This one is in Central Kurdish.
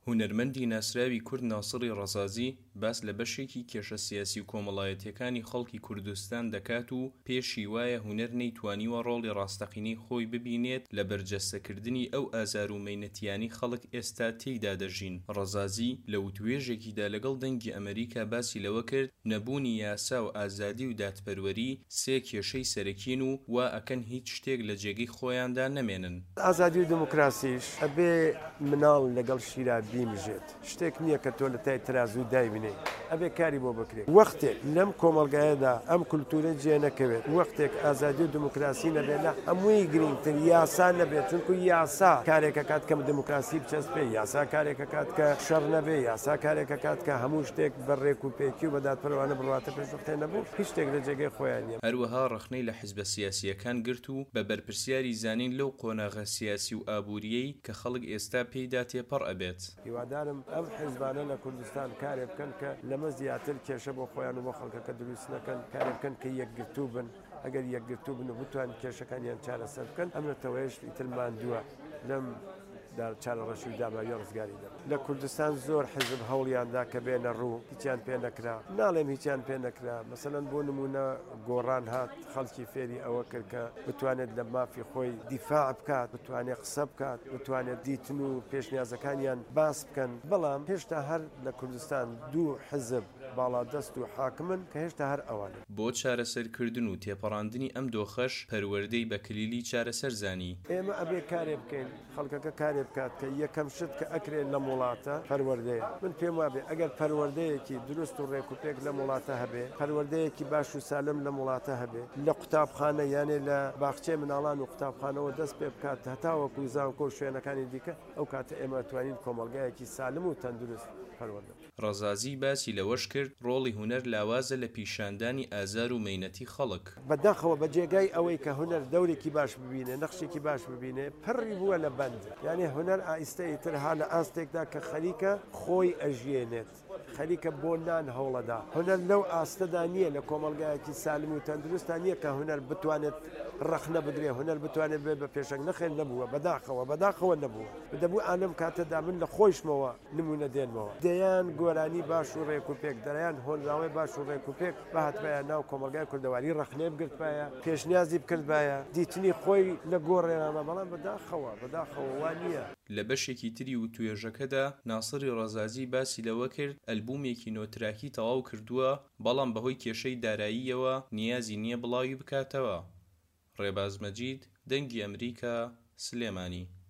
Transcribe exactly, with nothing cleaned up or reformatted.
هونەرمەندی ناسراوی کورد ناسڕی ڕەزازی باس لە بەشێکی کێشە سیاسی و کۆمەڵایەتیەکانی خەڵکی کوردستان دەکات و پێشی وایە هونەر نەیتوانیوە ڕۆڵی ڕاستەقینەی خۆی ببینێت لە بەرجەستەکردنی ئەو ئازار و مەینەتیانی خەڵک ئێستا تێیدا دەژین. ڕەزازی لە وتوێژێکیدا لەگەڵ دەنگی ئەمریکا باسی لەوە کرد نەبوونی یاسا و ئازادی و دادپەروەری سێ کێشەی سەرەکین و وا ئەکەن هیچ شتێک لە جێگەی خۆیاندا نەمێنن. ئازادی و دموکراسیش ئەبێ مناڵ لەگەڵ شیرا بیمژێت، شتێک نییە کە تۆ لە تای ترازوو دایبینێ، ئەبێ کاری بۆ بکرێت. وەختێک لەم کۆمەڵگایەدا ئەم کولتورە جێ نەکەوێت، وەختێک ئازادی و دموکراسی نەبێت لە هەمووی گرنگتر یاسا نەبێت، چونکو یاسا کارێکە کات کە دموکراسی بچەسپێ، یاسا کارێکە کات کە شەڕ نەبێ، یاسا کارێکە کات کە هەموو شتێک بەڕێک و پێکی و بەدادپەروانە بڕواتە پێشوەختێ نەبوو، هیچ شتێک لە جێگەی خۆیان نییە. هەروەها ڕخنەی لە حیزبە سیاسیەکان گرت و بە بەرپرسیاری زانین لەو قۆناغە سیاسی و ئابووریەی کە خەڵک ئێستا پێیدا تێپەڕ ئەبێت. هیوادارم ئەم حیزبانە لە کوردستان کارێک بکەن کە لەمە زیاتر کێشە بۆ خۆیان و بۆ خەڵکەکە دروست نەکەن، کارێک بکەن کە یەکگرتوو بن، ئەگەر یەکگرتوو بن و بتوان کێشەکانیان چارەسەر بکەن ئەم نەتەوەیش ئیتر ماندووە لەم چارەڕەشی و داماوی ڕزگاری دەن. لە کوردستان زۆر حیزب هەوڵیاندا کە بێنە ڕوو، هیچیان پێ نەکرا، ناڵێم هیچیان پێ نەکرا. مەسەلەن بۆ نمونە گۆڕان هات خەڵکی فێری ئەوە کرد کە بتوانێت لە مافی خۆی دیفاع بکات، بتوانێت قسە بکات، بتوانێت دیتن و پێشنیازەکانیان باس بکەن. بەڵام هێشتا هەر لە کوردستان دوو حیزب باڵادەست و حاکمن کە هێشتا هەر ئەوانن. بۆ چارەسەرکردن و تێپەڕاندنی ئەم دۆخەش پەروەردەی بەکلیلی چارەسەر زانی. ئێمە ئەبێ کارێ بکەین، خەڵکەکە کارێ بکات کە یەکەم شت کە ئەکرێت لە وڵاتە پەروەردەیە. من پێم وابێ ئەگەر پەروەردەیەکی دروست و ڕێکوپێک لە وڵاتە هەبێ، پەروەردەیەکی باش و سالم لە وڵاتە هەبێ، لە قوتابخانە یانێ لە باخچەی مناڵان و قوتابخانەوە دەست پێ بکات هەتاوەکو زانکۆ و شوێنەکانی دیکە، ئەو کاتە ئێمە توانین کۆمەڵگایەکی سالم و تەندروست پەروەردە. ڕەزازی باسی لەوەش کرد ڕۆڵی هونەر لاوازە لە پیشاندانی ئازار و مەینەتی خەڵک. بەداخەوە بە جێگای ئەوەی کە هونەر دەورێکی باش ببینێ، نەخشێکی باش ببینێ، پڕی بووە لە بەند. یعنی هونەر ئایستەی تر ها لە ئاستێکدا کە خەریکە خۆی ئەژێنێت، خەریکە بۆ نان هەوڵەدا. هونەر لەو ئاستەدا نییە لە کۆمەڵگایەکی سالم و تەندروستان نییە کە هونەر بتوانێت ڕەخنە بدرێ، هونەر بتوانێت بێ بە پێشنگ نەخێن نەبووە، بەداخەوە بەداخەوە نەبووە. دەبوو ئانەم کاتەدا من لە خۆشمەوە نمونە دێنمەوە. دەیان گۆرانی باش و ڕێکوپێک، دەیان هۆنراوی باش و ڕێکوپێک بەهاتبایە ناو کۆمەلگای کوردەواری ڕەخنێ بگرتبایە، پێشنیازی بکردبایە، دیتنی خۆی لە گۆڕێنامە. بەڵام بەداخەوە بەداخەوە وان نییە. لە بەشێکی تری و توێژەکەدا ناسری ڕەزازی باسی لەوە کرد ئەلبومێکی نۆتراکی تەواو کردووە، بەڵام بەهۆی کێشەی داراییەوە نیازی نییە بڵاوی بکاتەوە. ڕێباز مەجید، دەنگی ئەمریکا، سلێمانی.